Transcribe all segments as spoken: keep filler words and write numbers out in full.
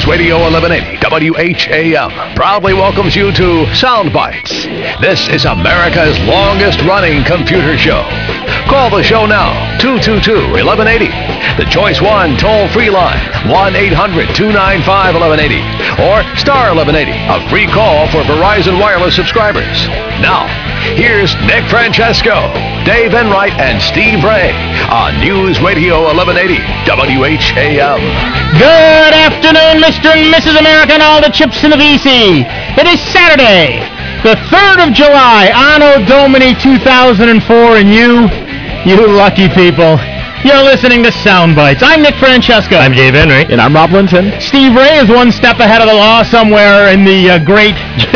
Radio eleven eighty W H A M proudly welcomes you to Sound Bites. This is America's longest-running computer show. Call the show now, two two two, eleven eighty. The Choice One toll-free line, one eight hundred, two nine five, eleven eighty. Or star eleven eighty, a free call for Verizon Wireless subscribers. Now, here's Nick Francesco, Dave Enright, and Steve Ray on News Radio eleven eighty W H A M. Good afternoon, Mister and Missus America and all the chips in the V C. It is Saturday, the third of July, Anno Domini two thousand four, and you, you lucky people, you're listening to Sound Bites. I'm Nick Francesco. I'm Dave Enright. And I'm Rob Linton. Steve Ray is one step ahead of the law somewhere in the uh, great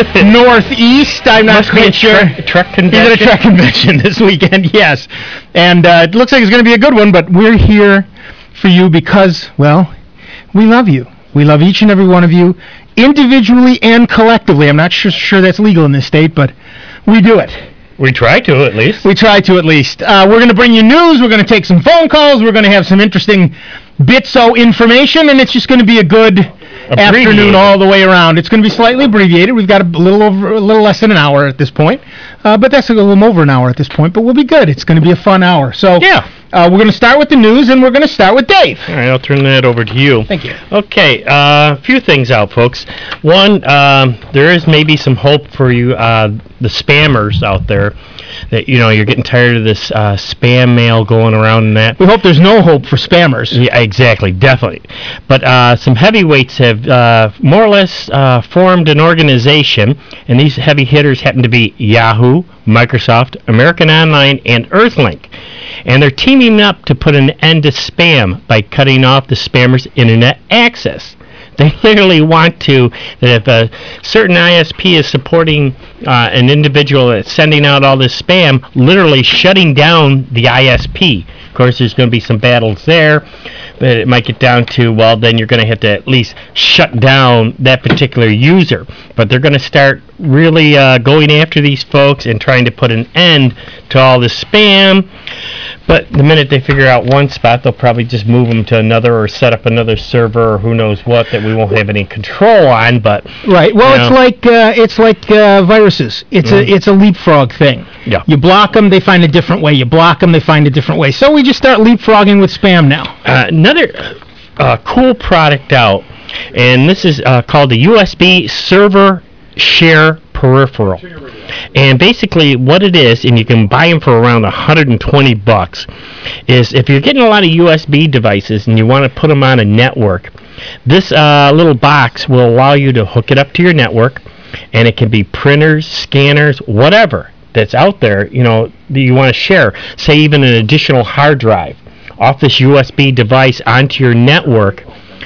Northeast. I'm not Must quite be a sure. Truck, truck convention. He's at a truck convention this weekend, yes. And uh, it looks like it's going to be a good one, but we're here for you because, well, we love you. We love each and every one of you, individually and collectively. I'm not sure, sure that's legal in this state, but we do it. We try to, at least. We try to, at least. Uh, we're going to bring you news. We're going to take some phone calls. We're going to have some interesting Bitso information, and it's just going to be a good afternoon all the way around. It's going to be slightly abbreviated. We've got a little over, a little less than an hour at this point, uh, but that's a little over an hour at this point. But we'll be good. It's going to be a fun hour. So yeah, uh, we're going to start with the news, and we're going to start with Dave. All right, I'll turn that over to you. Thank you. Okay, a uh, few things out, folks. One, um, there is maybe some hope for you, uh, the spammers out there. That, you know, you're getting tired of this uh, spam mail going around and that. We hope there's no hope for spammers. Yeah, exactly, definitely. But uh, some heavyweights have uh, more or less uh, formed an organization, and these heavy hitters happen to be Yahoo, Microsoft, American Online, and Earthlink. And they're teaming up to put an end to spam by cutting off the spammers' internet access. They literally want to, that if a certain I S P is supporting uh, an individual that's sending out all this spam, literally shutting down the I S P. Of course, there's going to be some battles there, but it might get down to, well, then you're going to have to at least shut down that particular user. But they're going to start really uh, going after these folks and trying to put an end to all the spam. But the minute they figure out one spot, they'll probably just move them to another or set up another server or who knows what that we won't have any control on. But right, well, it's know. like uh, it's like uh, viruses. It's mm. a it's a leapfrog thing. Yeah. You block them, they find a different way. You block them, they find a different way. So we just start leapfrogging with spam now. Uh, another uh, cool product out, and this is uh, called the U S B Server Share Peripheral. And basically what it is, and you can buy them for around one hundred twenty bucks, is if you're getting a lot of U S B devices and you want to put them on a network, this uh, little box will allow you to hook it up to your network, and it can be printers, scanners, whatever that's out there, you know, that you want to share. Say even an additional hard drive off this U S B device onto your network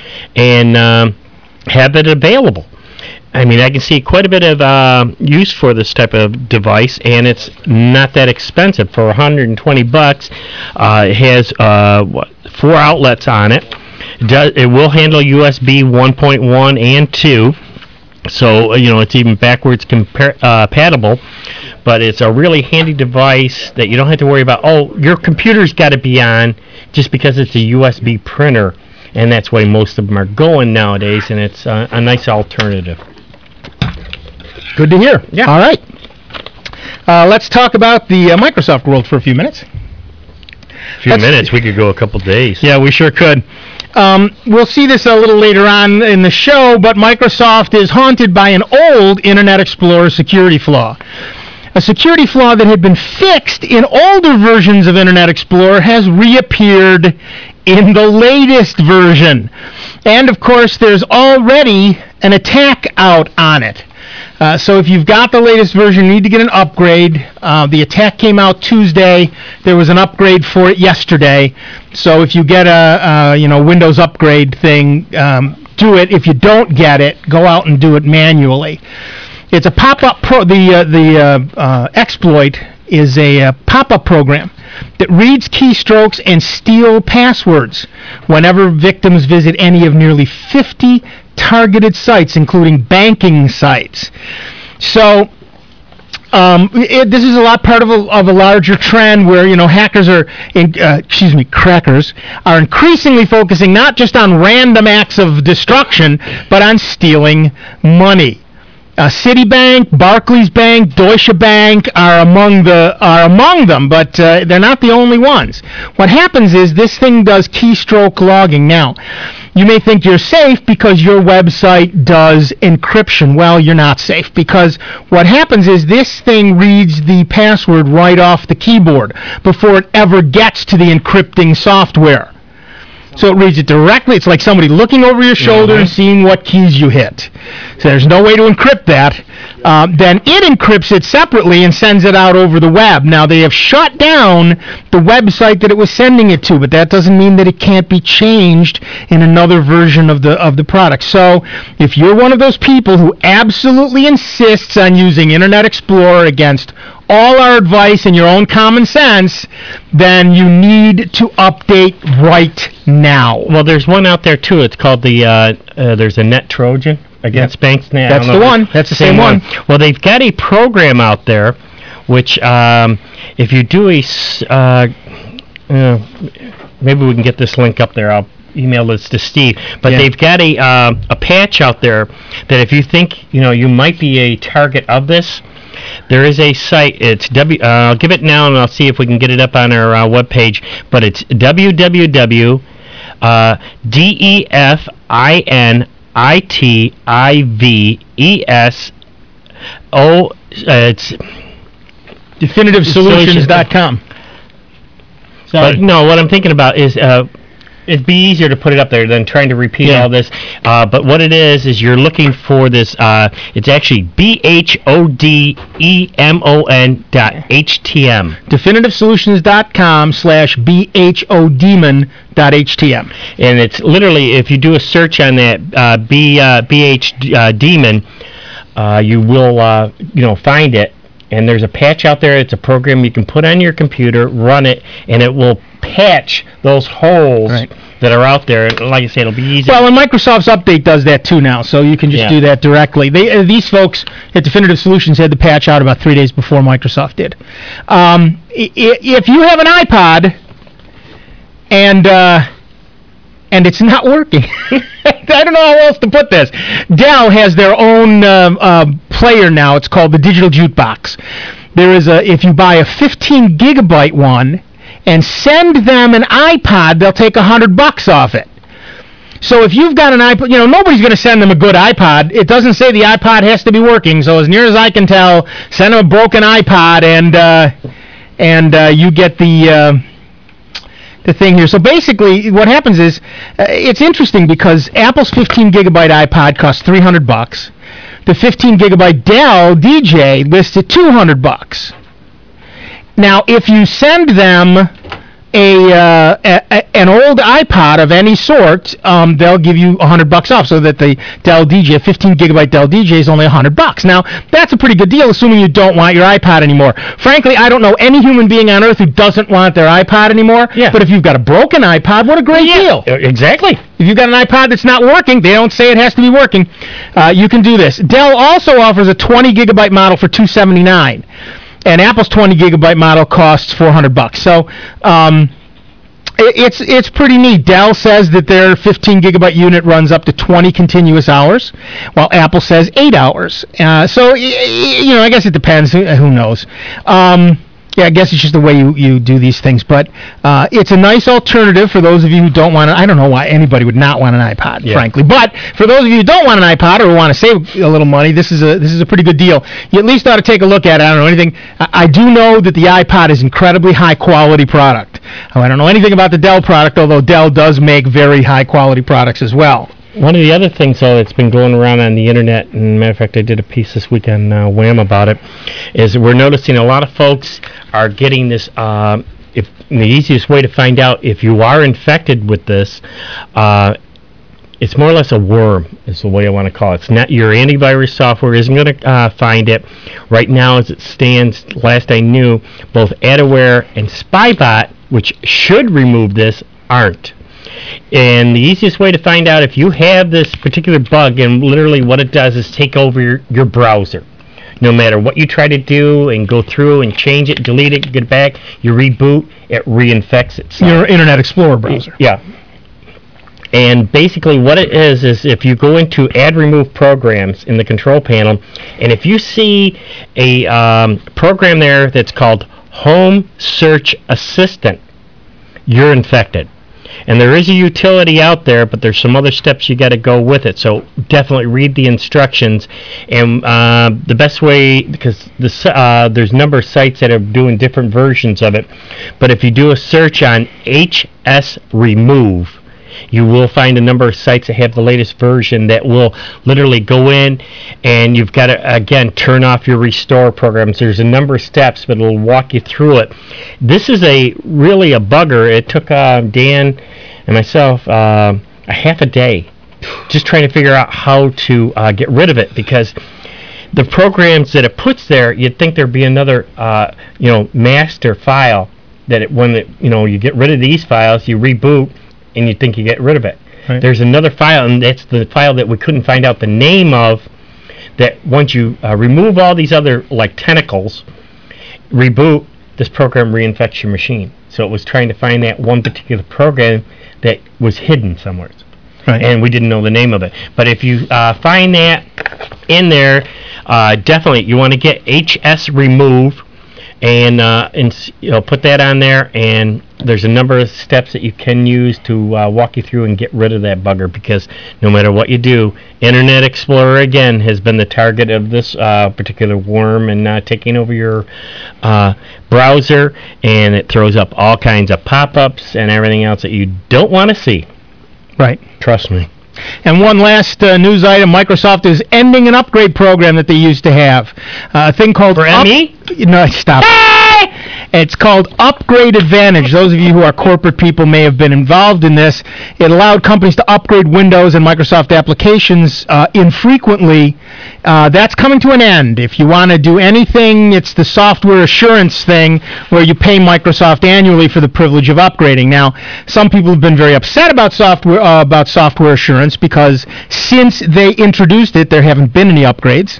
and um, have it available. I mean, I can see quite a bit of uh, use for this type of device, and it's not that expensive. For one hundred twenty bucks, uh, it has uh, what, four outlets on it. It, does, it will handle U S B one point one and two, so you know it's even backwards compar- uh, compatible. But it's a really handy device that you don't have to worry about. Oh, your computer's got to be on just because it's a U S B printer, and that's why most of them are going nowadays. And it's uh, a nice alternative. Good to hear. Yeah. All right. Uh, let's talk about the uh, Microsoft world for a few minutes. A few Let's minutes, we could go a couple days. Yeah, we sure could. Um, we'll see this a little later on in the show, but Microsoft is haunted by an old Internet Explorer security flaw. A security flaw that had been fixed in older versions of Internet Explorer has reappeared in the latest version. And, of course, there's already an attack out on it. Uh, so if you've got the latest version, you need to get an upgrade. Uh, the attack came out Tuesday. There was an upgrade for it yesterday. So if you get a, a you know Windows upgrade thing, um, do it. If you don't get it, go out and do it manually. It's a pop-up pro. The uh, the uh, uh, exploit is a uh, pop-up program that reads keystrokes and steal passwords whenever victims visit any of nearly fifty targeted sites, including banking sites. So Um, it, this is a lot part of a, of a larger trend where, you know, hackers are, in, uh, excuse me, crackers are increasingly focusing not just on random acts of destruction, but on stealing money. Uh, Citibank, Barclays Bank, Deutsche Bank are among the are among them, but uh, they're not the only ones. What happens is this thing does keystroke logging. Now, you may think you're safe because your website does encryption. Well, you're not safe because what happens is this thing reads the password right off the keyboard before it ever gets to the encrypting software. So it reads it directly. It's like somebody looking over your shoulder mm-hmm. and seeing what keys you hit. So there's no way to encrypt that. Uh, then it encrypts it separately and sends it out over the web. Now, they have shut down the website that it was sending it to, but that doesn't mean that it can't be changed in another version of the of the product. So if you're one of those people who absolutely insists on using Internet Explorer against all our advice and your own common sense, then you need to update right now. Well, there's one out there too. It's called the uh, uh, there's a Net Trojan against yep. banks. Now, that's the one. That's the same, same one. one. Well, they've got a program out there, which um, if you do a, uh, uh, maybe we can get this link up there. I'll email this to Steve. But yeah. they've got a uh, a patch out there that if you think you know you might be a target of this. There is a site. It's w. Uh, I'll give it now, and I'll see if we can get it up on our uh, webpage. But it's www. Uh, D E F I N I T I V E S O. Uh, it's definitive solutions dot com. But no, what I'm thinking about is. Uh, It'd be easier to put it up there than trying to repeat yeah. all this. Uh, but what it is, is you're looking for this, uh, it's actually B H O D E M O N dot H T M. definitive solutions dot com slash B H O demon dot H T M. And it's literally, if you do a search on that uh, B, uh, B H uh, demon, uh, you will, uh, you know, find it. And there's a patch out there. It's a program you can put on your computer, run it, and it will patch those holes right. that are out there. Like I said, it'll be easy. Well, and Microsoft's update does that too now, so you can just yeah. do that directly. They uh, these folks at Definitive Solutions had the patch out about three days before Microsoft did. Um, I- if you have an iPod and uh, and it's not working. I don't know how else to put this. Dell has their own uh, uh, player now. It's called the Digital Jukebox. There is a if you buy a fifteen gigabyte one and send them an iPod, they'll take a hundred bucks off it. So if you've got an iPod, you know nobody's going to send them a good iPod. It doesn't say the iPod has to be working. So as near as I can tell, send them a broken iPod and uh, and uh, you get the. Uh, The thing here. So basically, what happens is, uh, it's interesting because Apple's fifteen gigabyte iPod costs three hundred bucks. The fifteen gigabyte Dell D J lists at two hundred bucks. Now, if you send them a, uh, a, a an old iPod of any sort, um, they'll give you a hundred bucks off. So that the Dell D J, fifteen gigabyte Dell D J, is only a hundred bucks. Now, that's a pretty good deal, assuming you don't want your iPod anymore. Frankly, I don't know any human being on earth who doesn't want their iPod anymore. Yeah. But if you've got a broken iPod, what a great yeah. deal! Exactly. If you've got an iPod that's not working, they don't say it has to be working. Uh, you can do this. Dell also offers a twenty gigabyte model for two hundred seventy-nine dollars. And Apple's twenty gigabyte model costs four hundred bucks. So um, it, it's it's pretty neat. Dell says that their fifteen gigabyte unit runs up to twenty continuous hours, while Apple says eight hours. Uh, so you know, I guess it depends. Who, who knows? Um, Yeah, I guess it's just the way you, you do these things. But uh, it's a nice alternative for those of you who don't want it. I don't know why anybody would not want an iPod, yeah. frankly. But for those of you who don't want an iPod or want to save a little money, this is a this is a pretty good deal. You at least ought to take a look at it. I don't know anything. I, I do know that the iPod is incredibly high-quality product. Oh, I don't know anything about the Dell product, although Dell does make very high-quality products as well. One of the other things, though, that's been going around on the internet, and matter of fact, I did a piece this week on uh, Wham about it, is we're noticing a lot of folks are getting this. Uh, if the easiest way to find out if you are infected with this, uh, it's more or less a worm, is the way I want to call it. It's not your antivirus software isn't going to uh, find it. Right now, as it stands, last I knew, both Adaware and Spybot, which should remove this, aren't. And the easiest way to find out if you have this particular bug, and literally what it does is take over your, your browser. no matter what you try to do and go through and change it, delete it, get it back, you reboot, it reinfects itself. Your Internet Explorer browser. Yeah. And basically what it is, is if you go into add remove programs in the control panel, and if you see a um, program there that's called Home Search Assistant, you're infected. And there is a utility out there, but there's some other steps you got to go with it. So definitely read the instructions. And uh, the best way, because the, uh, there's a number of sites that are doing different versions of it, but if you do a search on H S Remove, you will find a number of sites that have the latest version that will literally go in, and you've got to, again, turn off your restore programs. There's a number of steps, but it'll walk you through it. This is a really a bugger. It took uh, Dan and myself uh, a half a day just trying to figure out how to uh, get rid of it, because the programs that it puts there, you'd think there'd be another, uh, you know, master file that it, when it, you know, you get rid of these files, you reboot, and you think you get rid of it. Right. There's another file, and that's the file that we couldn't find out the name of, that once you uh, remove all these other, like, tentacles, reboot, this program reinfects your machine. So it was trying to find that one particular program that was hidden somewhere. Right. And we didn't know the name of it. But if you uh, find that in there, uh, definitely you want to get H S Remove, and, uh, and you know, put that on there, and there's a number of steps that you can use to uh, walk you through and get rid of that bugger, because no matter what you do, Internet Explorer, again, has been the target of this uh, particular worm, and uh, taking over your uh, browser, and it throws up all kinds of pop-ups and everything else that you don't want to see. Right. Trust me. And one last uh, news item, Microsoft is ending an upgrade program that they used to have. Uh, a thing called... For up- M E? No, stop. It's called Upgrade Advantage. Those of you who are corporate people may have been involved in this. It allowed companies to upgrade Windows and Microsoft applications uh, infrequently. Uh, that's coming to an end. If you want to do anything, it's the software assurance thing where you pay Microsoft annually for the privilege of upgrading. Now, some people have been very upset about software uh, about software assurance because since they introduced it, there haven't been any upgrades.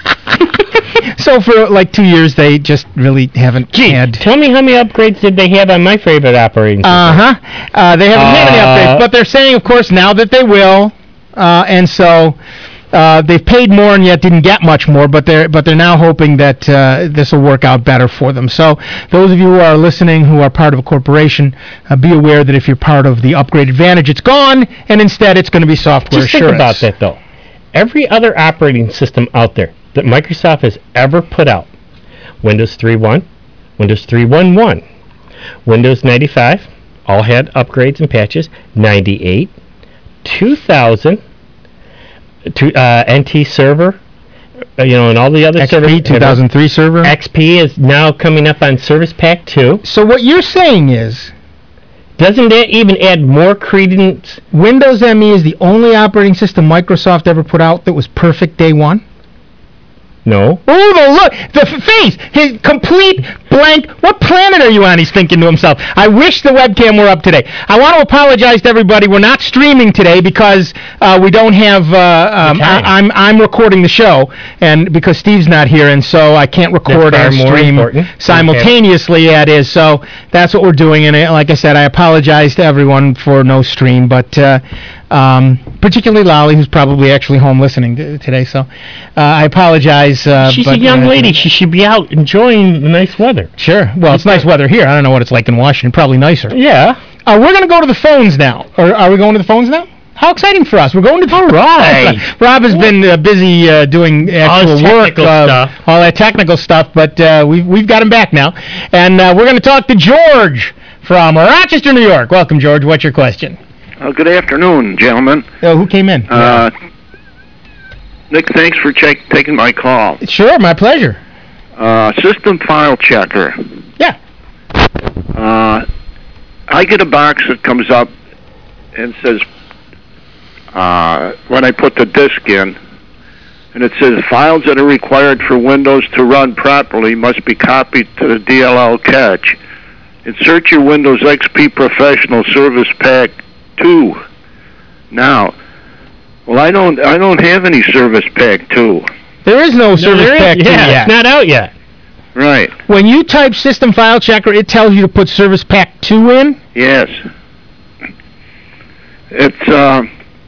So for like two years, they just really haven't Gee, had... tell me how many upgrades did they have on my favorite operating system? Uh-huh. Uh, they haven't uh, had any upgrades, but they're saying, of course, now that they will, uh, and so uh, they've paid more and yet didn't get much more, but they're but they're now hoping that uh, this will work out better for them. So those of you who are listening who are part of a corporation, uh, be aware that if you're part of the Upgrade Advantage, it's gone, and instead it's going to be software Just assurance. Just think about that, though. Every other operating system out there that Microsoft has ever put out, Windows three point one, Windows three point eleven, Windows ninety-five, all had upgrades and patches, ninety-eight, two thousand, to, uh, N T Server, uh, you know, and all the other X P, servers. two thousand three server. X P is now coming up on Service Pack two. So what you're saying is... Doesn't that even add more credence? Windows M E is the only operating system Microsoft ever put out that was perfect day one? No. Oh, the look, the f- face, his complete blank. What planet are you on? He's thinking to himself. I wish the webcam were up today. I want to apologize to everybody. We're not streaming today because uh, we don't have. Uh, um, I, I'm I'm recording the show, and because Steve's not here, and so I can't record and stream simultaneously. Okay. That is, so that's what we're doing. And uh, like I said, I apologize to everyone for no stream, but. Uh, Um, particularly Lolly, who's probably actually home listening to, today. So uh, I apologize. Uh, She's but, a young uh, lady. She should be out enjoying the nice weather. Sure. Well, it's nice weather here. I don't know what it's like in Washington. Probably nicer. Yeah. Uh, we're going to go to the phones now. Or are we going to the phones now? How exciting for us. We're going to the All right. Rob has been uh, busy uh, doing actual all work. Uh, stuff. All that technical stuff. But uh, we've, we've got him back now. And uh, we're going to talk to George from Rochester, New York. Welcome, George. What's your question? Uh, good afternoon, gentlemen. Oh, who came in? Uh, yeah. Nick, thanks for check- taking my call. Sure, my pleasure. Uh, system file checker. Yeah. Uh, I get a box that comes up and says, uh, when I put the disk in, and it says files that are required for Windows to run properly must be copied to the D L L cache. Insert your Windows X P Professional Service Pack two. Now, well, I don't, I don't have any Service Pack two. There is no, No, Service there is- Pack two yeah, yet. it's not out yet. Right. When you type System File Checker, it tells you to put Service Pack two in? Yes. It's, uh,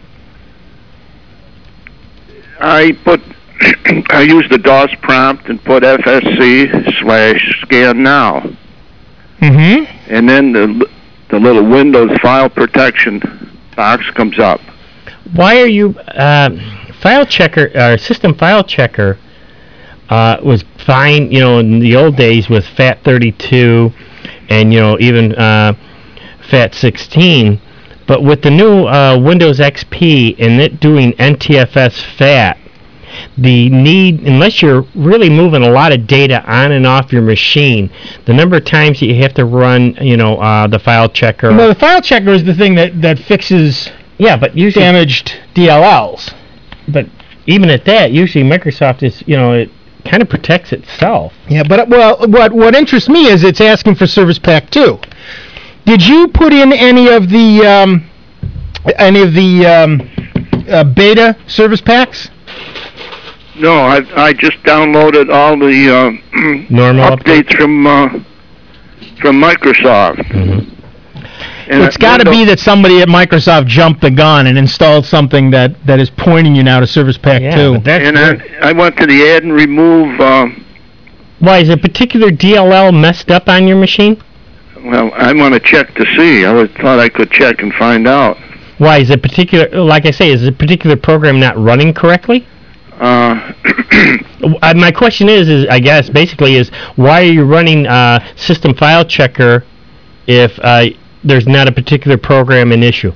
I put, I use the DOS prompt and put F S C slash scan now. Mm-hmm. And then the, the little Windows file protection box comes up. Why are you uh, file checker or system file checker uh, was fine, you know, in the old days with FAT thirty-two and you know even uh, FAT sixteen, but with the new uh, Windows X P and it doing N T F S FAT, the need, unless you're really moving a lot of data on and off your machine, the number of times that you have to run, you know, uh, the file checker. Well, the File Checker is the thing that, that fixes yeah, but usually damaged D L Ls. But even at that, usually Microsoft is, you know, it kind of protects itself. Yeah, but well, what what interests me is it's asking for Service Pack two. Did you put in any of the um, any of the um, uh, beta service packs? No, I I just downloaded all the uh, Normal updates from uh, from Microsoft. Mm-hmm. And It's got to be that somebody at Microsoft jumped the gun and installed something that, that is pointing you now to Service Pack Yeah, two. but that's And weird. I, I went to the add and remove. Uh, Why, is a particular D L L messed up on your machine? well, I want to check to see. I was, thought I could check and find out. Why, is a particular, like I say, is a particular program not running correctly? Uh, Uh, my question is, is I guess, basically, is why are you running uh, System File Checker if uh, there's not a particular program in issue?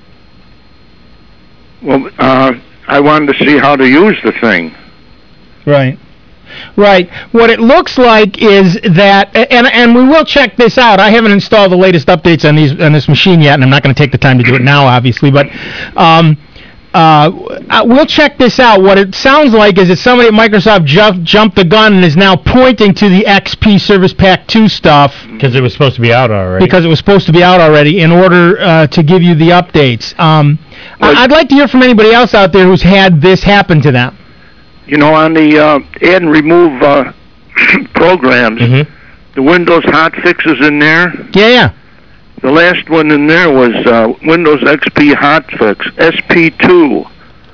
well, uh, I wanted to see how to use the thing. Right. Right. What it looks like is that, and and we will check this out. I haven't installed the latest updates on these on this machine yet, and I'm not going to take the time to do it now, obviously. But um, uh, we'll check this out. What it sounds like is that somebody at Microsoft ju- jumped the gun and is now pointing to the X P Service Pack two stuff Because it was supposed to be out already. because it was supposed to be out already in order uh, to give you the updates. Um, Well- I- I'd like to hear from anybody else out there who's had this happen to them. You know, on the uh, add and remove uh, programs, Mhm. the Windows hot fixes in there. Yeah, yeah. The last one in there was uh, Windows X P hotfix S P two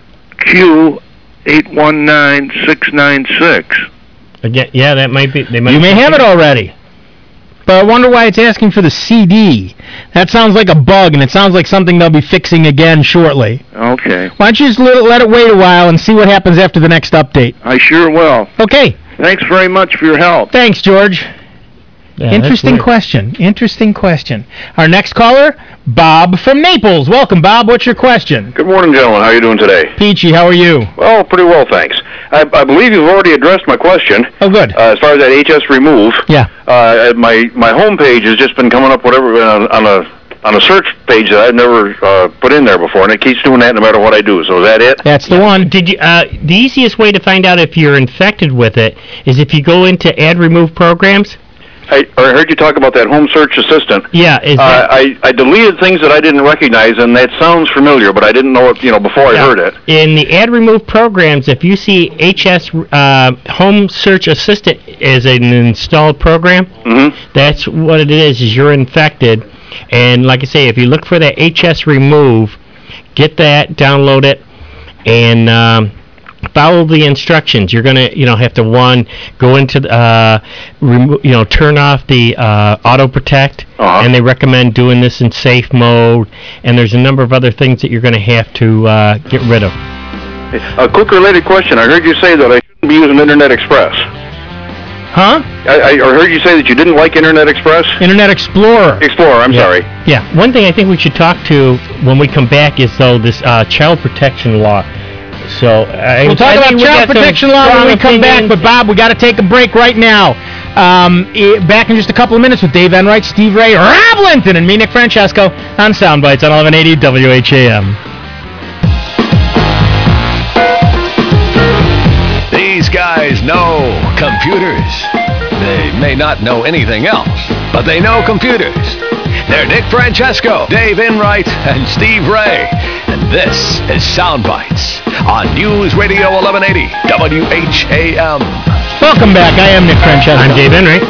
Q eight one nine six nine six. Again, yeah, that might be. They might You may have it already. But I wonder why it's asking for the C D. That sounds like a bug, and it sounds like something they'll be fixing again shortly. Okay, Why don't you just let it, let it wait a while and see what happens after the next update? I sure will. Okay. Thanks very much for your help. Thanks, George. Yeah, that's Interesting weird. question. Interesting question. Our next caller, Bob from Naples. Welcome, Bob. What's your question? Good morning, gentlemen. How are you doing today? Peachy, how are you? Well, pretty well, thanks. I, I believe you've already addressed my question Oh, good. uh, as far as that H S remove. Yeah. Uh, my my home page has just been coming up whatever on, on a on a search page that I've never uh, put in there before, and it keeps doing that no matter what I do. So is that it? That's the one. Did you? Uh, the easiest way to find out if you're infected with it is if you go into Add Remove Programs. I, I heard you talk about that home search assistant. Yeah, is Uh, that, I, I deleted things that I didn't recognize, and that sounds familiar, but I didn't know it, you know, before I Yeah. heard it. in the Add Remove Programs, if you see H S uh, Home Search Assistant as an installed program, Mm-hmm. that's what it is. Is you're infected, and like I say, if you look for that H S Remove, get that, download it, and um, follow the instructions. You're gonna, you know, have to one go into the, uh, remo- you know, turn off the uh, auto protect, Uh-huh. and they recommend doing this in safe mode. And there's a number of other things that you're gonna have to uh, get rid of. A quick related question. I heard you say that I shouldn't be using Internet Express. Huh? I, I heard you say that you didn't like Internet Express? Internet Explorer. Explorer, I'm Yeah. sorry. Yeah. One thing I think we should talk to when we come back is though this uh, child protection law. So I, We'll talk I about think we child got some protection law when strong we come back. opinions. But Bob, we got to take a break right now. Um, i- back in just a couple of minutes with Dave Enright, Steve Ray, Rob Linton, and me, Nick Francesco, on Soundbites on eleven eighty W H A M. These guys know computers. They may not know anything else, but they know computers. They're Nick Francesco, Dave Enright, and Steve Ray. And This is Sound Bites on News Radio eleven eighty W H A M. Welcome back. I am Nick Francesco. I'm Dave Henry.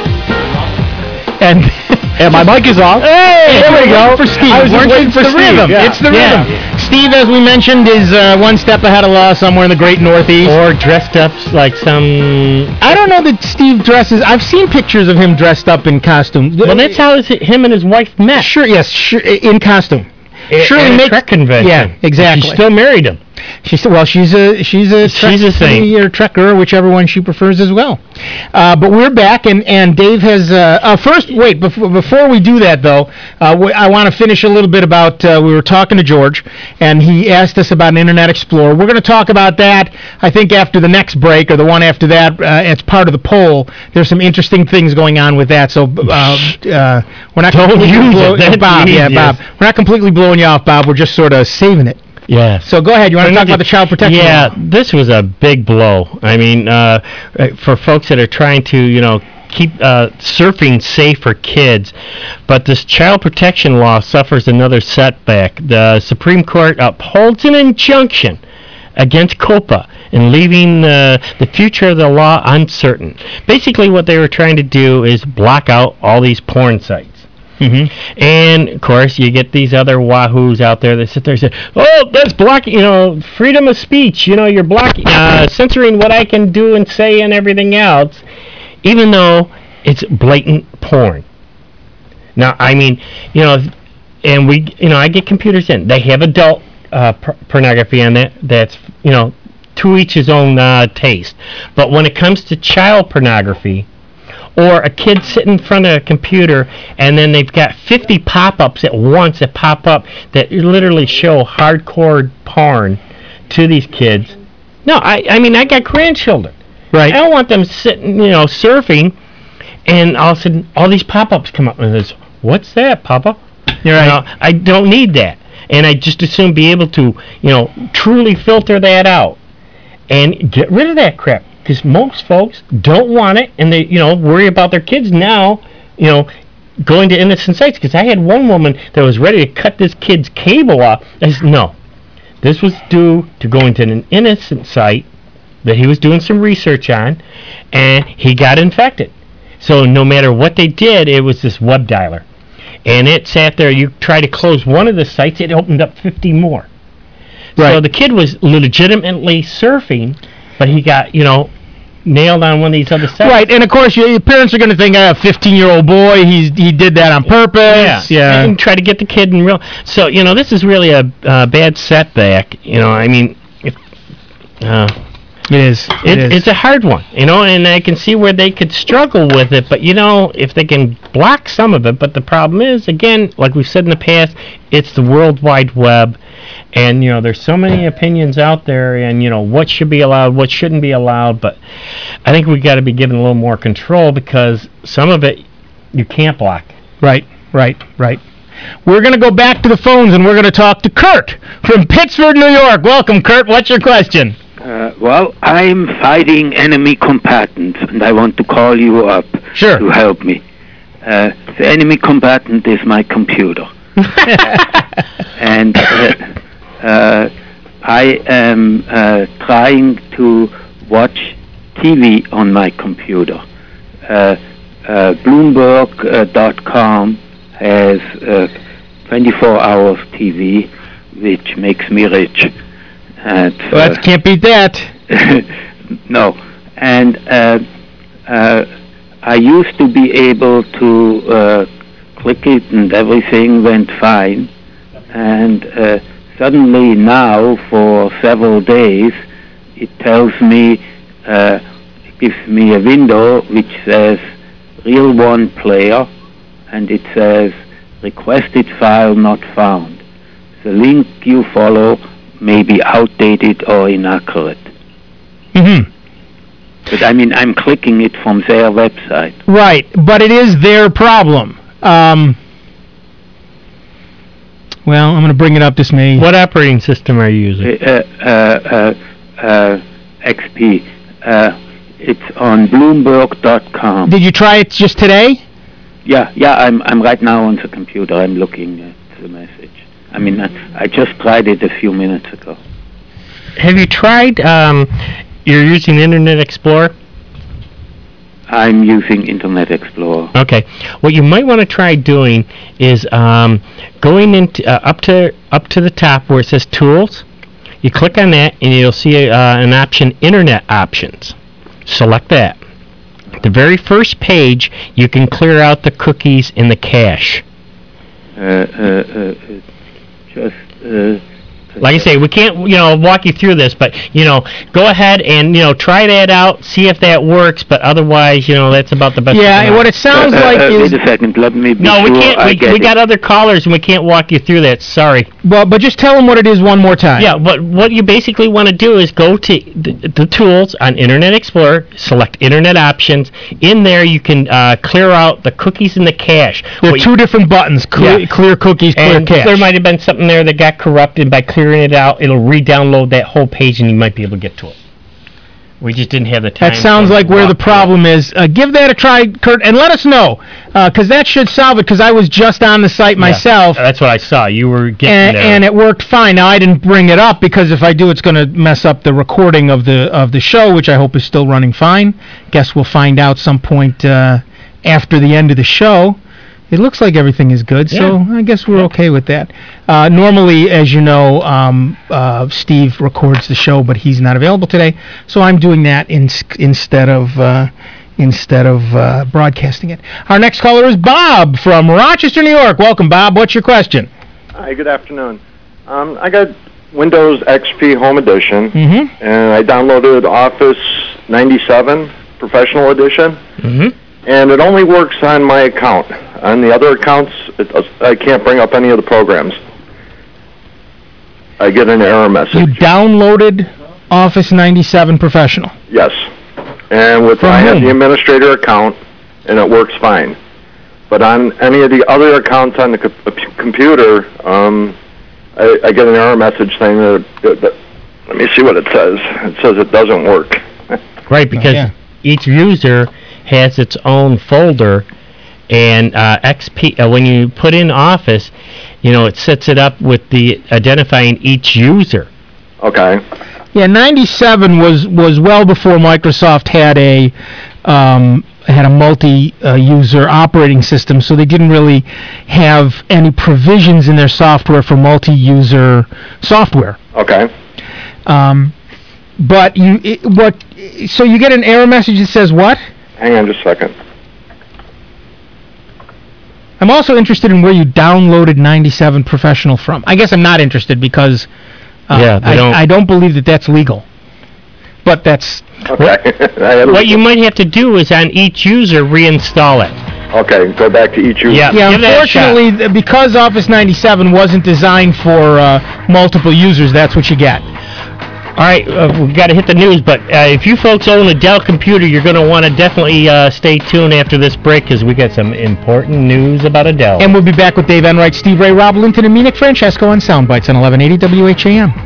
And And my mic is off. Hey, there we go. For Steve. I was just Weren't waiting you? for It's the Steve. rhythm. Yeah. It's the Yeah. rhythm. Steve, as we mentioned, is uh, one step ahead of us somewhere in the great Northeast. Or dressed up like some... I don't know that Steve dresses. I've seen pictures of him dressed up in costume. Well, that's how his, him and his wife met. Sure, yes, sure, in costume. At- Surely at a makes- Trek convention. Yeah, exactly. She still married him. She's well, she's a she's a She's a saint. or Trekker, whichever one she prefers as well. Uh, but we're back, and, and Dave has uh, uh, first. Wait, before before we do that though, uh, w- I want to finish a little bit about. Uh, we were talking to George, and he asked us about an Internet Explorer. We're going to talk about that. I think after the next break or the one after that, uh, as part of the poll. There's some interesting things going on with that. So uh, uh, we're not Don't completely use blow- it. That's Bob. Yeah, easiest. Bob. We're not completely blowing you off, Bob. We're just sort of saving it. Yeah. So go ahead. You want to talk about the child protection Yeah, law? this was a big blow. I mean, uh, for folks that are trying to, you know, keep uh, surfing safe for kids, but this child protection law suffers another setback. The Supreme Court upholds an injunction against COPA and leaving uh, the future of the law uncertain. Basically, what they were trying to do is block out all these porn sites. Mm-hmm. And of course, you get these other wahoos out there that sit there and say, "Oh, that's blocking, you know, freedom of speech. You know, you're blocking, uh, censoring what I can do and say and everything else," even though it's blatant porn. Now, I mean, you know, and we, you know, I get computers in. They have adult uh, por- pornography on that. That's, you know, to each his own uh, taste. But when it comes to child pornography, or a kid sitting in front of a computer and then they've got fifty pop-ups at once that pop up that literally show hardcore porn to these kids. No, I, I mean, I got grandchildren. Right. I don't want them sitting, you know, surfing, and all of a sudden all these pop-ups come up and it's, "What's that, Papa?" You're right. You know, I don't need that. And I just assume be able to, you know, truly filter that out and get rid of that crap. Because most folks don't want it, and they, you know, worry about their kids now, you know, going to innocent sites. Because I had one woman that was ready to cut this kid's cable off. I said, no, this was due to going to an innocent site that he was doing some research on, and he got infected. So no matter what they did, it was this web dialer. And it sat there, you try to close one of the sites, it opened up fifty more. Right. So the kid was legitimately surfing, but he got, you know, nailed on one of these other sites. Right, and of course, your, your parents are going to think, "I have a fifteen-year-old boy. He's he did that on purpose." Yeah, And try to get the kid in real. So, you know, this is really a uh, bad setback. You know, I mean, if, uh, it is. it, is. it's a hard one, you know, and I can see where they could struggle with it. But, you know, if they can block some of it. But the problem is, again, like we've said in the past, it's the World Wide Web. And, you know, there's so many opinions out there, and, you know, what should be allowed, what shouldn't be allowed. But I think we got to be given a little more control, because some of it you can't block. Right, right, right. We're going to go back to the phones, and we're going to talk to Kurt from Pittsford, New York. Welcome, Kurt. What's your question? Uh, well, I'm fighting enemy combatants, and I want to call you up Sure. to help me. Uh, the enemy combatant is my computer. and uh, uh, I am uh, trying to watch T V on my computer. Uh, uh, Bloomberg dot com has uh, twenty-four hours T V, which makes me rich. And, Well, that can't beat that. no, and uh, uh, I used to be able to uh, click it and everything went fine, and uh, suddenly now for several days it tells me, uh, it gives me a window which says Real One Player, and it says requested file not found. The link you follow may be outdated or inaccurate. Mm-hmm. But I mean, I'm clicking it from their website. Right, but it is their problem. Um, well, I'm going to bring it up. This may. What operating system are you using? Uh, uh, uh, uh, X P. Uh, it's on Bloomberg dot com. Did you try it just today? Yeah, yeah. I'm I'm right now on the computer. I'm looking at the message. I mean, I, I just tried it a few minutes ago. Have you tried, um, you're using Internet Explorer? I'm using Internet Explorer. Okay. What you might want to try doing is um, going into uh, up to up to the top where it says Tools. You click on that, and you'll see uh, an option, Internet Options. Select that. The very first page, you can clear out the cookies in the cache. Uh, uh, uh, just... Uh, Like I say, we can't, you know, walk you through this, but, you know, go ahead and, you know, try that out, see if that works, but otherwise, you know, that's about the best. Yeah, and what it sounds uh, like uh, is... Wait a second, let me be No, we sure can't, I we, get we it. got other callers, and we can't walk you through that, sorry. Well, but just tell them what it is one more time. Yeah, but what you basically want to do is go to the, the tools on Internet Explorer, select Internet Options. In there, you can uh, clear out the cookies in the cache. There are What two you- different buttons, clear, Yeah. clear cookies, clear and cache. there might have been something there that got corrupted. By clearing it out, it'll re-download that whole page, and you might be able to get to it. We just didn't have the time. That sounds to like where the walk through it. problem is. Uh, give that a try, Kurt, and let us know, because that should solve it, because I was just on the site Yeah, myself, That's what I saw. You were getting and, there. and it worked fine. Now, I didn't bring it up, because if I do, it's going to mess up the recording of the of the show, which I hope is still running fine. Guess we'll find out some point uh, after the end of the show. It looks like everything is good, so Yeah. I guess we're okay with that. Uh, normally, as you know, um, uh, Steve records the show, but he's not available today, so I'm doing that in, instead of uh, instead of uh, broadcasting it. Our next caller is Bob from Rochester, New York. Welcome, Bob. What's your question? Hi, good afternoon. Um, I got Windows X P Home Edition, Mm-hmm. and I downloaded Office ninety-seven Professional Edition, Mhm. and it only works on my account. On the other accounts, it does, I can't bring up any of the programs. I get an error You message. downloaded Office ninety-seven Professional. Yes. And with From I have whom? the administrator account, and it works fine. But on any of the other accounts on the co- uh, p- computer, um, I, I get an error message saying that, that, that. Let me see what it says. It says it doesn't work. Right, because yeah. each user has its own folder, and uh, X P, uh, when you put in Office, you know, it sets it up with the identifying each user. Okay. Yeah, ninety-seven was was well before Microsoft had a um, had a multi-user operating system, so they didn't really have any provisions in their software for multi-user software. Okay. Um, but you it, what? So you get an error message that says what? Hang on just a second. I'm also interested in where you downloaded ninety-seven Professional from. I guess I'm not interested because uh, Yeah, they I, don't- I don't believe that that's legal. But that's Okay. I had- What you might have to do is on each user reinstall it. okay, go back to each user. Yeah. yeah. Give that a shot. Unfortunately, th- because Office ninety-seven wasn't designed for uh, multiple users, that's what you get. All right, uh, we've got to hit the news, but uh, if you folks own a Dell computer, you're going to want to definitely uh, stay tuned after this break because we got some important news about a Dell. And we'll be back with Dave Enright, Steve Ray, Rob Linton, and me, Nick Francesco on Soundbites on eleven eighty W H A M.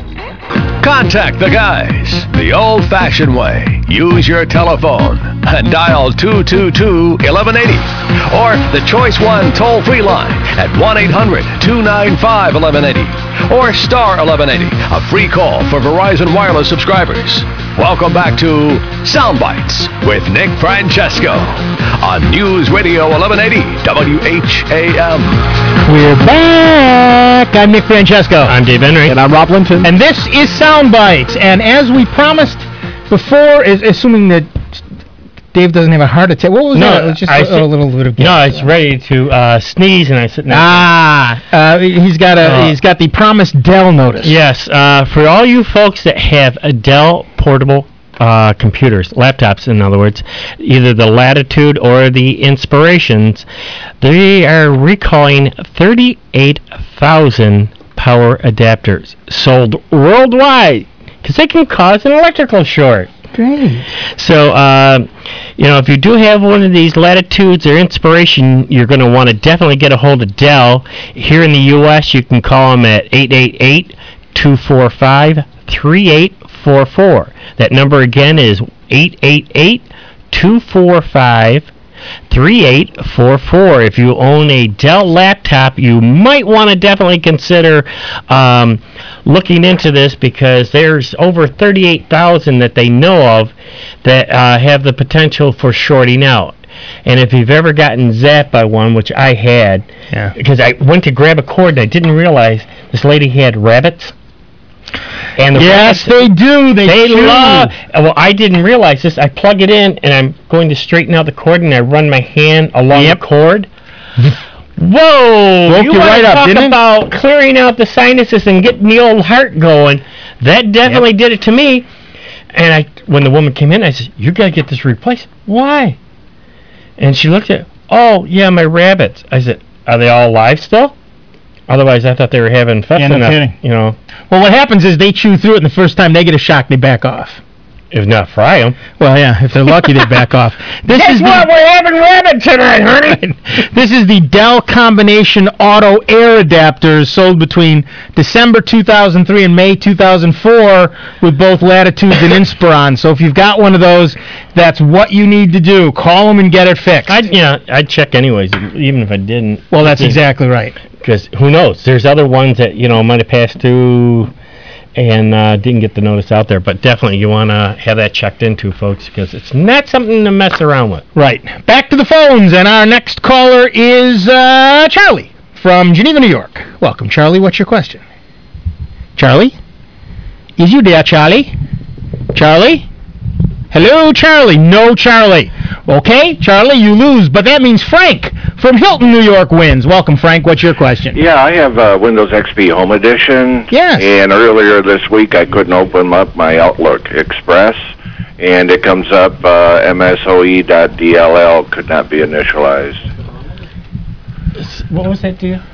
Contact the guys the old-fashioned way. Use your telephone and dial two two two, eleven eighty or the Choice One toll-free line at one eight hundred, two nine five, eleven eighty or star eleven eighty, a free call for Verizon Wireless subscribers. Welcome back to Soundbites with Nick Francesco on News Radio eleven eighty W H A M. We're back. I'm Nick Francesco. I'm Dave Henry. And I'm Rob Linton. And this is Soundbites. And as we promised before, is, assuming that Dave doesn't have a heart attack. What was No, that? It was just I a, said- a little bit of No, I was ready to uh, sneeze, and I said, no. Ah, uh, he's got a Oh. he's got the promised Dell notice. Yes, uh, for all you folks that have a Dell portable uh, computers, laptops in other words, either the Latitude or the Inspirations, they are recalling thirty-eight thousand power adapters sold worldwide because they can cause an electrical short. Great. So, uh, you know, if you do have one of these Latitudes or Inspiration, you're going to want to definitely get a hold of Dell. Here in the U S, you can call them at eight eight eight, two four five, three eight four four. That number again is eight eight eight, two four five, three eight four four. If you own a Dell laptop, you might want to definitely consider um, looking into this, because there's over thirty-eight thousand that they know of that uh, have the potential for shorting out. And if you've ever gotten zapped by one, which I had, Yeah. because I went to grab a cord and I didn't realize this lady had rabbits. And the Yes, rabbits, they do. They, they chew. love. Well, I didn't realize this. I plug it in and I'm going to straighten out the cord, and I run my hand along Yep. the cord. Whoa! Woke you wanna right up, talk didn't it? about clearing out the sinuses and getting the old heart going. That definitely did it to me. And I, when the woman came in, I said, "You gotta get this replaced." Why? And she looked at, "Oh yeah, my rabbits." I said, "Are they all alive still?" Otherwise, I thought they were having fun Yeah, no enough, kidding. you know, Well, what happens is they chew through it, and the first time they get a shock, they back off. if not fry them. Well, yeah, if they're lucky, they back off. This Guess is the- what? We're having rabbit tonight, honey. This is the Dell Combination Auto Air Adapters, sold between December two thousand three and May two thousand four, with both Latitudes and Inspiron. So if you've got one of those, that's what you need to do. Call them and get it fixed. I'd, you know, I'd check anyways, even if I didn't. well, that's exactly right. Because who knows? There's other ones that, you know, might have passed through and uh, didn't get the notice out there. But definitely you want to have that checked into, folks, because it's not something to mess around with. Right. Back to the phones, and our next caller is uh, Charlie from Geneva, New York. Welcome, Charlie. What's your question? Charlie? Is you there, Charlie? Charlie? Hello, Charlie. No, Charlie. Okay, Charlie, you lose, but that means Frank from Hilton, New York wins. Welcome, Frank. What's your question? Yeah, I have uh, Windows X P Home Edition. Yes. And earlier this week, I couldn't open up my Outlook Express, and it comes up uh, M S O E dot D L L could not be initialized. What was that, deal?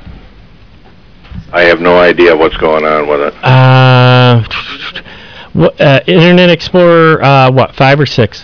I have no idea what's going on with it. Uh, what, uh, Internet Explorer, uh, what, five or six?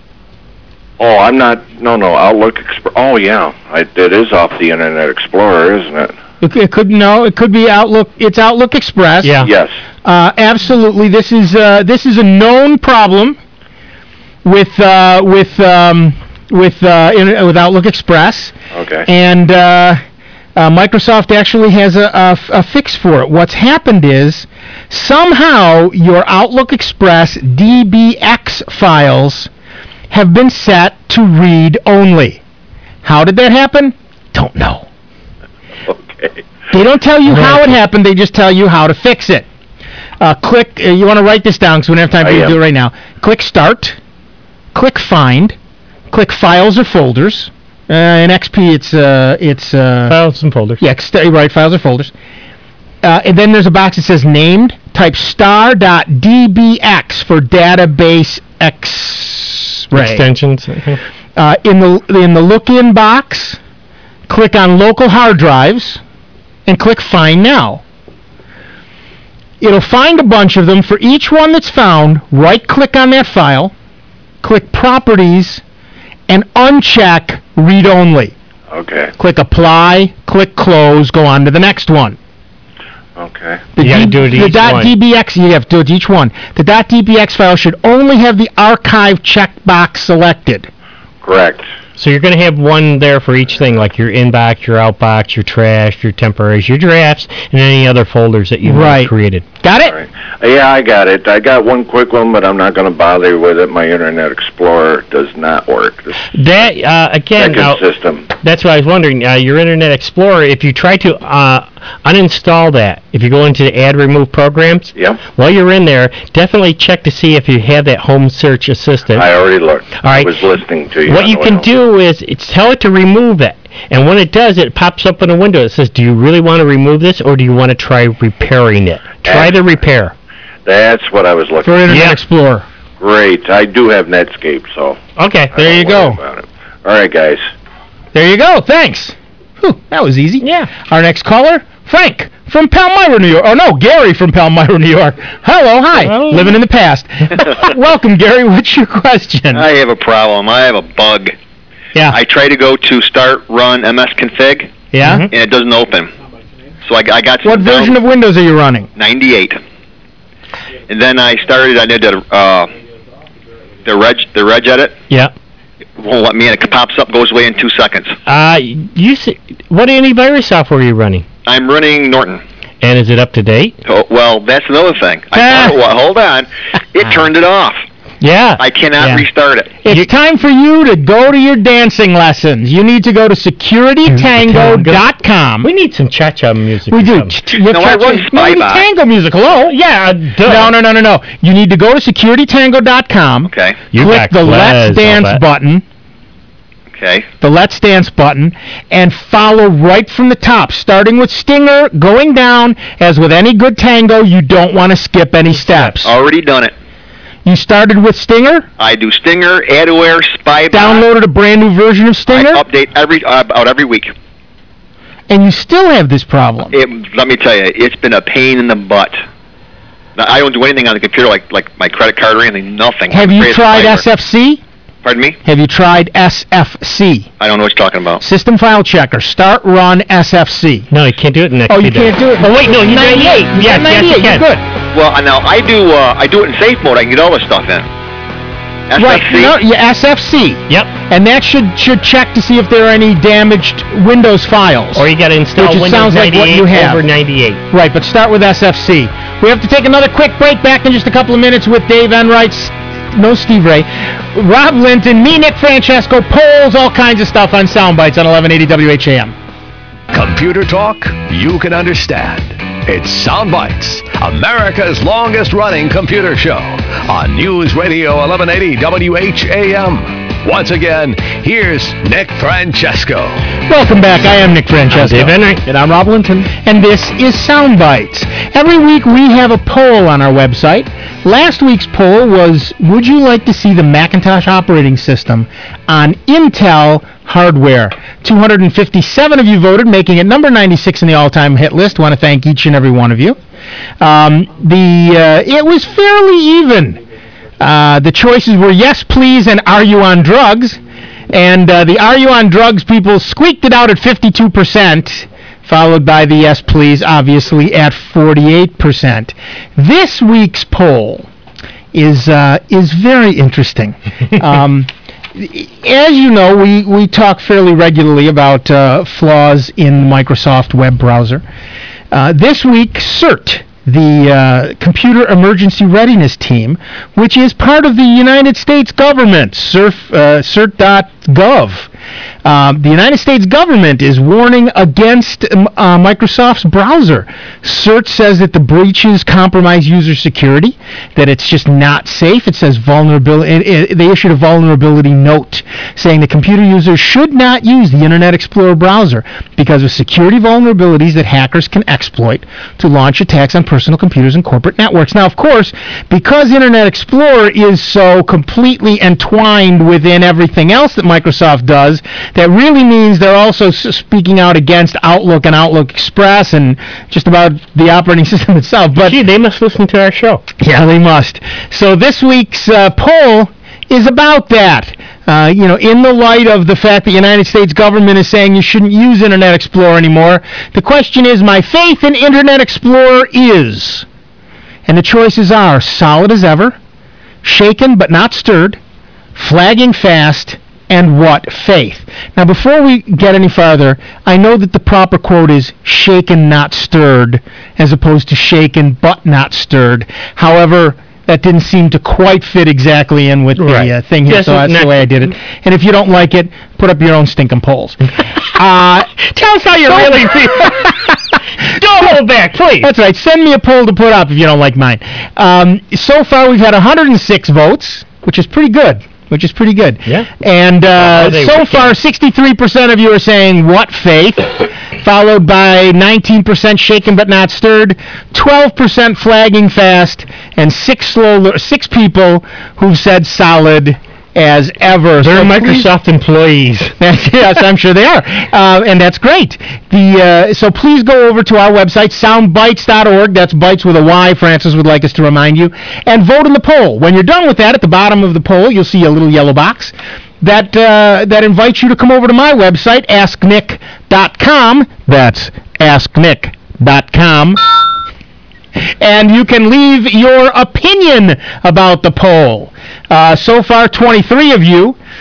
Oh, I'm not. No, no. Outlook Express. Oh, yeah. I, it is off the Internet Explorer, isn't it? It, it could no. It could be Outlook. It's Outlook Express. Yeah. Yes. Uh, absolutely. This is uh, this is a known problem with uh, with um, with uh, in, with Outlook Express, Okay. and uh, uh, Microsoft actually has a, a f- a fix for it. What's happened is somehow your Outlook Express D B X files have been set to read only. How did that happen? Don't know. Okay. They don't tell you how it happened. They just tell you how to fix it. Uh, click. Uh, you want to write this down because we don't have time for I you to am. do it right now. Click Start. Click Find. Click Files or Folders. Uh, in X P, it's uh, it's uh, Files and folders. yeah, stay right. Files or folders. Uh, and then there's a box that says Named. Type star dot D B X for Database X-ray. Extensions. Okay. Uh, in the in the look-in box, click on Local Hard Drives, and click Find Now. It'll find a bunch of them. For each one that's found, right-click on that file, click Properties, and uncheck Read Only. Okay. Click Apply, click Close, go on to the next one. Okay. The You gotta do it the each one. .dbx, you have to do it each one. The .dbx file should only have the archive checkbox selected. Correct. So you're going to have one there for each thing, like your inbox, your outbox, your trash, your temporaries, your drafts, and any other folders that you've Right. created. Got it? All right. Uh, Yeah, I got it. I got one quick one, but I'm not going to bother with it. My Internet Explorer does not work. The That, uh, again, second now, system. that's what I was wondering. Uh, your Internet Explorer, if you try to uh, uninstall that, if you go into the Add Remove Programs, Yep. while you're in there, definitely check to see if you have that Home Search Assistant. I already looked. All right. I was listening to you. What on you the way can home. do is it's tell it to remove it. And when it does, it pops up in a window. It says, do you really want to remove this, or do you want to try repairing it? Try the repair. That's what I was looking For Internet Yeah. Explorer. Great. I do have Netscape, so. Okay. I There you don't worry go. about it. All right, guys. There you go. Thanks. Whew, that was easy. Yeah. Our next caller, Frank from Palmyra, New York. Oh, no, Gary from Palmyra, New York. Hello, hi. Hello. Living in the past. Welcome, Gary. What's your question? I have a problem. I have a bug. yeah. I try to go to start run M S config, yeah? Mhm. and it doesn't open. So I, I got some What version of Windows are you running? ninety-eight, and then I started. I did the uh, the reg the reg edit. Yeah. won't let me in. It pops up, goes away in two seconds. Uh, you see, what antivirus software are you running? I'm running Norton. And is it up to date? Oh, well, that's another thing. I Ah. thought, well, hold on. It turned it off. Yeah. I cannot Yeah. restart it. It's You- time for you to go to your dancing lessons. You need to go to security tango dot com. We need some cha-cha music. We or do. something. Ch- you No, I cha-cha- run no, Spy we need Bot. tango music. Hello? Yeah, uh, duh. No, no, no, no, no. You need to go to security tango dot com. Okay. You click got the Klez, Let's I'll Dance bet. button. Okay. the Let's Dance button, and follow right from the top, starting with Stinger, going down. As with any good tango, you don't want to skip any steps. Already done it. You started with Stinger, I do Stinger, AdWare, Spy Bot. downloaded a brand new version of Stinger, I update every uh, about every week. and you still have this problem. It, let me tell you, it's been a pain in the butt. Now, I don't do anything on the computer like like my credit card or anything. Nothing. Have I'm you afraid of tried cyber. S F C? Pardon me? Have you tried S F C? I don't know what you're talking about. System File Checker. Start Run S F C. No, you can't do it in X P. Oh, you can't do it. Oh, wait, no, you ninety-eight. can. You Yes, got yes, you ninety-eight. can. You're good. Well, uh, now I do uh, I do it in safe mode. I can get all this stuff in. S F C? Right. No, yeah, S F C. Yep. And that should should check to see if there are any damaged Windows files. Or you got to install Which it Windows sounds like what ninety-eight you have. over ninety-eight. Right, but start with S F C. We have to take another quick break. Back in just a couple of minutes with Dave Enright, no Steve Ray, Rob Linton, me, Nick Francesco, polls, all kinds of stuff on Soundbites on eleven eighty W H A M. Computer talk you can understand. It's Soundbites, America's longest-running computer show on News Radio eleven eighty W H A M. Once again, here's Nick Francesco. Welcome back. I am Nick Francesco. I'm Dave Enright. And I'm Rob Linton. And this is Soundbites. Every week we have a poll on our website. Last week's poll was, would you like to see the Macintosh operating system on Intel hardware? two hundred fifty-seven of you voted, making it number ninety-six in the all-time hit list. Want to thank each and every one of you. Um, the uh, it was fairly even. Uh, the choices were yes, please, and are you on drugs? And uh, the are you on drugs people squeaked it out at fifty-two percent, followed by the yes, please, obviously, at forty-eight percent. This week's poll is uh, is very interesting. Um, as you know, we, we talk fairly regularly about uh, flaws in the Microsoft web browser. Uh, this week, CERT, the uh, Computer Emergency Readiness Team, which is part of the United States government, CERT, uh, cert dot gov. Um, the United States government is warning against um, uh, Microsoft's browser. CERT says that the breaches compromise user security, that it's just not safe. It says vulnerability. It, it, they issued a vulnerability note saying that computer users should not use the Internet Explorer browser because of security vulnerabilities that hackers can exploit to launch attacks on personal computers and corporate networks. Now, of course, because Internet Explorer is so completely entwined within everything else that Microsoft does, that really means they're also s- speaking out against Outlook and Outlook Express and just about the operating system itself. But Gee, they must listen to our show. yeah, they must. So this week's uh, poll is about that. Uh, you know, in the light of the fact the United States government is saying you shouldn't use Internet Explorer anymore, the question is, my faith in Internet Explorer is, and the choices are solid as ever, shaken but not stirred, flagging fast, and what faith. Now, before we get any farther, I know that the proper quote is shaken, not stirred, as opposed to shaken but not stirred. However, that didn't seem to quite fit exactly in with the Right. uh, thing here, Yes, so that's not- the way I did it. And if you don't like it, put up your own stinking polls. uh, Tell us how you really feel. Don't hold back, please. That's right. Send me a poll to put up if you don't like mine. Um, so far, we've had one hundred six votes, which is pretty good. Which is pretty good. Yeah. And Well, uh, they so were far, sixty-three percent of you are saying what faith, followed by nineteen percent shaken but not stirred, twelve percent flagging fast, and six slow six people who've said solid as ever. They're So please- Microsoft employees. That's, yes, I'm sure they are, uh, and that's great. The uh, so please go over to our website, soundbites dot org. That's bites with a Y. Francis would like us to remind you, and vote in the poll. When you're done with that, at the bottom of the poll, you'll see a little yellow box that uh, that invites you to come over to my website, ask nick dot com. That's ask nick dot com. And you can leave your opinion about the poll. Uh, so far, twenty-three of you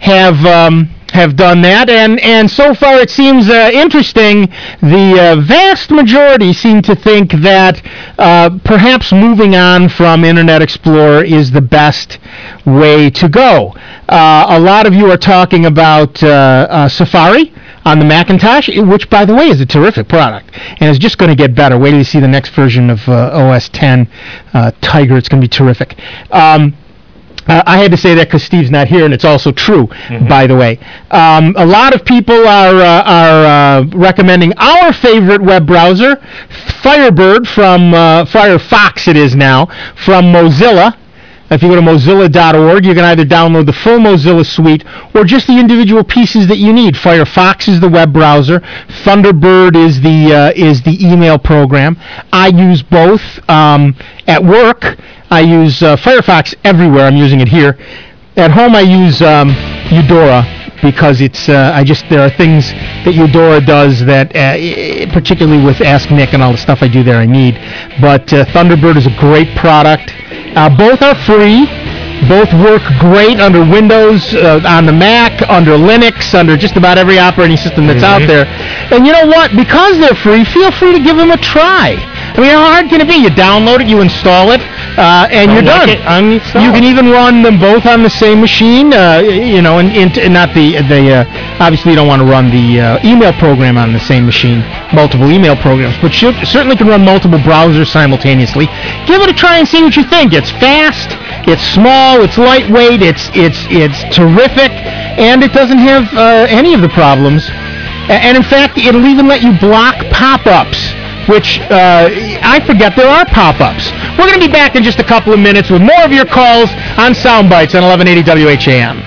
have um, have done that, and and so far it seems uh, interesting. The uh, vast majority seem to think that uh, perhaps moving on from Internet Explorer is the best way to go. Uh, a lot of you are talking about uh, uh, Safari on the Macintosh, which, by the way, is a terrific product and is just going to get better. Wait till you see the next version of uh, O S ten uh, Tiger. It's going to be terrific. Um, Uh, I had to say that because Steve's not here, and it's also true, mm-hmm. by the way. Um, a lot of people are uh, are uh, recommending our favorite web browser, Firebird from uh, Firefox. It is now from Mozilla. If you go to mozilla dot org, you can either download the full Mozilla suite or just the individual pieces that you need. Firefox is the web browser. Thunderbird is the uh, is the email program. I use both um, at work. I use uh, Firefox everywhere. I'm using it here. At home, I use um, Eudora because it's. Uh, I just there are things that Eudora does that, uh, particularly with Ask Nick and all the stuff I do there, I need. But uh, Thunderbird is a great product. Uh, both are free. Both work great under Windows, uh, on the Mac, under Linux, under just about every operating system that's mm-hmm. out there. And you know what? Because they're free, feel free to give them a try. I mean, how hard can it be? You download it, you install it, uh, and I'll you're done. It, uninstall. You can even run them both on the same machine. Uh, you know, and, and not the the. Uh, obviously, you don't want to run the uh, email program on the same machine, multiple email programs, but you certainly can run multiple browsers simultaneously. Give it a try and see what you think. It's fast. It's small. It's lightweight. It's it's it's terrific, and it doesn't have uh, any of the problems. And in fact, it'll even let you block pop-ups, which uh, I forget there are pop-ups. We're going to be back in just a couple of minutes with more of your calls on Soundbites on eleven eighty W H A M.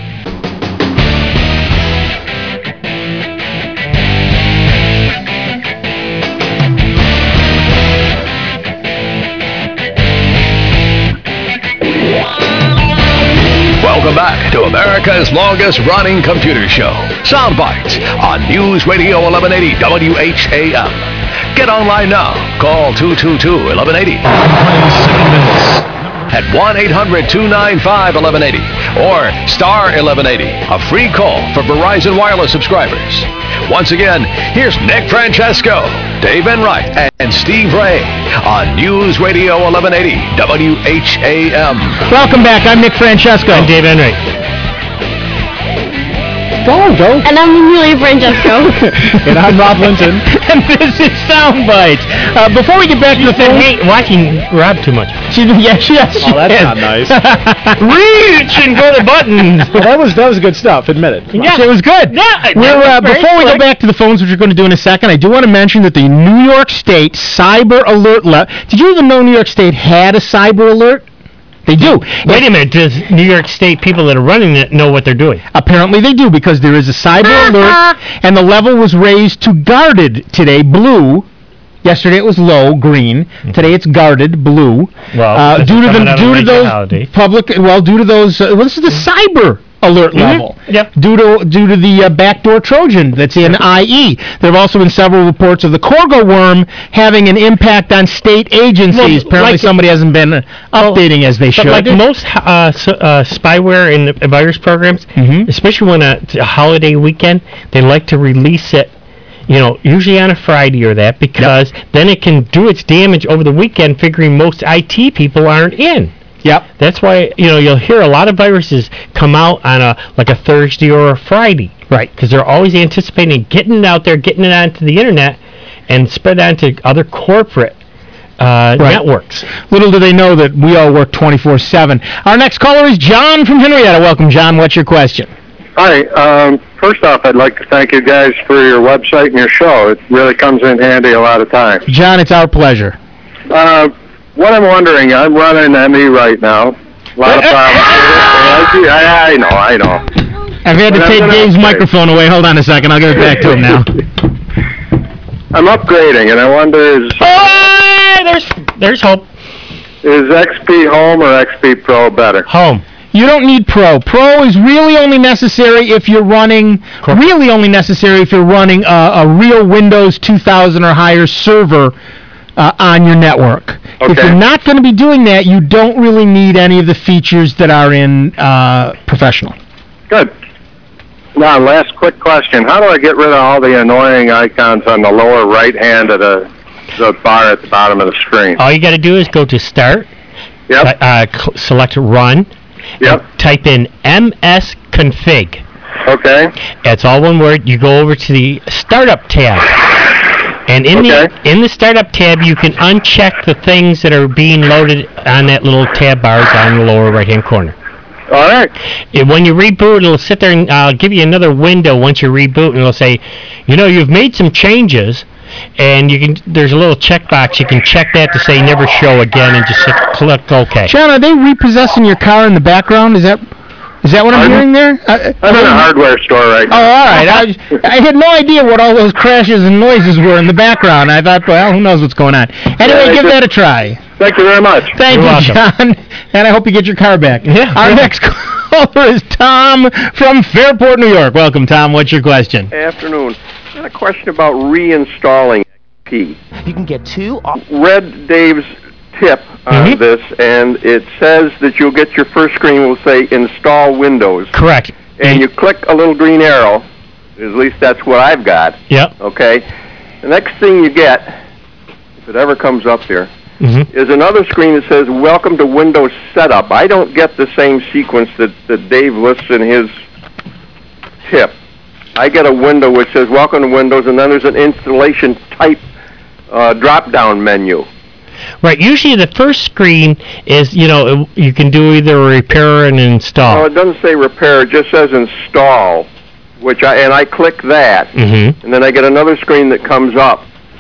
Welcome back to America's longest-running computer show, Soundbites, on News Radio eleven eighty W H A M. Get online now. Call two two two, eleven eighty. At one eight hundred, two nine five, eleven eighty or star eleven eighty, a free call for Verizon Wireless subscribers. Once again, here's Nick Francesco, Dave Enright, and Steve Ray on News Radio eleven eighty W H A M. Welcome back. I'm Nick Francesco. I'm Dave Enright. Go, go. And I'm Julie Francesco. And I'm Rob Linton. And this is Soundbites. Uh, before we get back to the phone, hey, watching Rob too much. She, yeah, she, yes, she Oh, that's is. not nice. Reach and go to buttons. Well, that was that was good stuff. Admit it. Come on. Yeah, it was good. Yeah, We're, uh, before we go back to the phones, which we're going to do in a second, I do want to mention that the New York State Cyber Alert. Le- Did you even know New York State had a cyber alert? They do. Wait a minute. Does New York State people that are running it know what they're doing? Apparently they do, because there is a cyber alert, and the level was raised to guarded today, blue. Yesterday it was low, green. Today it's guarded, blue. Well, uh, this due is to coming the out of due to those regionality. public, well, due to those. Uh, well, this is the cyber alert Mhm. level. Yep. Due to due to the uh, backdoor Trojan that's in I E. There have also been several reports of the Corgo worm having an impact on state agencies. Well, Apparently, like- somebody hasn't been uh, updating as they But should. like most uh, s- uh, spyware and the virus programs, Mhm. especially when a, a holiday weekend, they like to release it, you know, usually on a Friday or that, because then it can do its damage over the weekend, figuring most I T people aren't in. Yep. That's why, you know, you'll hear a lot of viruses come out on a like a Thursday or a Friday. Right. Because they're always anticipating getting it out there, getting it onto the internet, and spread onto other corporate uh, Right. networks. Little do they know that we all work twenty-four seven. Our next caller is John from Henrietta. Welcome, John. What's your question? Hi. Um, first off, I'd like to thank you guys for your website and your show. It really comes in handy a lot of times. John, it's our pleasure. Uh, what I'm wondering, I'm running M E right now. A lot of problems with it. I, I know, I know. I've had to But I'm take gonna Dave's upgrade. microphone away. Hold on a second. I'll give it back to him now. I'm upgrading, and I wonder, is, Hey, there's there's hope. is X P Home or X P Pro better? Home. You don't need Pro. Pro is really only necessary if you're running, really only necessary if you're running a, a real Windows two thousand or higher server uh, on your network. If Okay. you're not going to be doing that, you don't really need any of the features that are in uh, Professional. Good. Now, last quick question. How do I get rid of all the annoying icons on the lower right hand of the, the bar at the bottom of the screen? All you got to do is go to Start. Yep. Uh, cl- select Run. Yep. Type in msconfig. Okay. That's all one word. You go over to the Startup tab. And in Okay. the in the Startup tab, you can uncheck the things that are being loaded on that little tab bars on the lower right-hand corner. All right. And when you reboot, it'll sit there and uh, give you another window once you reboot, and it'll say, you know, you've made some changes, and you can. There's a little checkbox. You can check that to say never show again, and just hit, click OK. John, are they repossessing your car in the background? Is that is that what I'm hearing there? I, I'm in a hardware store right Oh, now. all right. I, I had no idea what all those crashes and noises were in the background. I thought, well, who knows what's going on. Anyway, Yeah, give just- that a try. Thank you very much. Thank You're you, welcome. John. And I hope you get your car back. Yeah. Our next caller is Tom from Fairport, New York. Welcome, Tom. What's your question? Afternoon. I got a question about reinstalling X P. You can get two off. Read Dave's tip on Mhm. this, and it says that you'll get your first screen will say install Windows. Correct. And you click a little green arrow. At least that's what I've got. Yep. Okay. The next thing you get, if it ever comes up there, Mm-hmm. is another screen that says welcome to Windows Setup. I don't get the same sequence that, that Dave lists in his tip. I get a window which says welcome to Windows, and then there's an installation type uh, drop-down menu. Right. Usually the first screen is, you know, you can do either a repair and install. No, it doesn't say repair. It just says install, which I and I click that, Mm-hmm. and then I get another screen that comes up,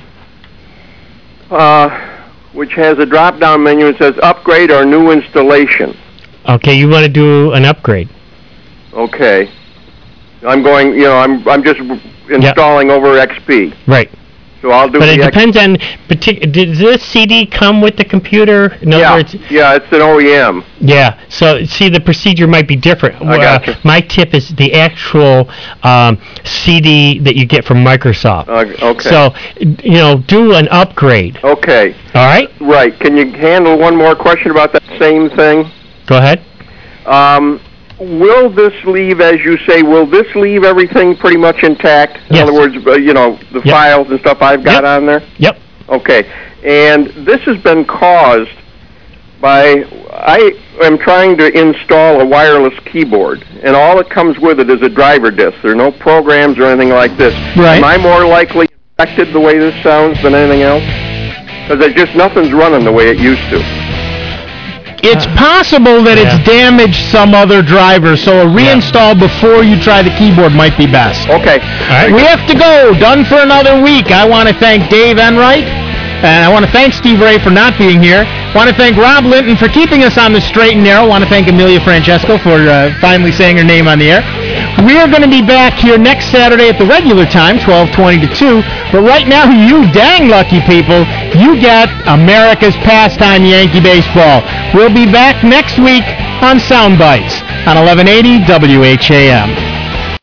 uh, which has a drop-down menu and says upgrade or new installation. Okay, you want to do an upgrade. Okay. I'm going, you know, I'm I'm just installing over X P. Right. So I'll do But the it X- depends on partic- Does this C D come with the computer? In other Yeah, words, yeah, it's an O E M. yeah. So see, the procedure might be different. I gotcha. Uh, my tip is the actual um, C D that you get from Microsoft. Uh, okay. So you know, do an upgrade. Okay. All right. Right. Can you handle one more question about that same thing? Go ahead. Um, will this leave, as you say, will this leave everything pretty much intact? In Yes. other words, uh, you know, the Yep. files and stuff I've got Yep. on there? Yep. Okay. And this has been caused by, I am trying to install a wireless keyboard, and all that comes with it is a driver disk. There are no programs or anything like this. Right. Am I more likely affected the way this sounds than anything else? Because there's just nothing's running the way it used to. It's possible that it's damaged some other driver, so a reinstall before you try the keyboard might be best. Okay. right. We have to go. Done for another week. I want to thank Dave Enright, and I want to thank Steve Ray for not being here. I want to thank Rob Linton for keeping us on the straight and narrow. I want to thank Amelia Francesco for uh, finally saying her name on the air. We are going to be back here next Saturday at the regular time, twelve twenty to two. But right now, you dang lucky people, you get America's pastime Yankee baseball. We'll be back next week on Sound Bites on eleven eighty W H A M.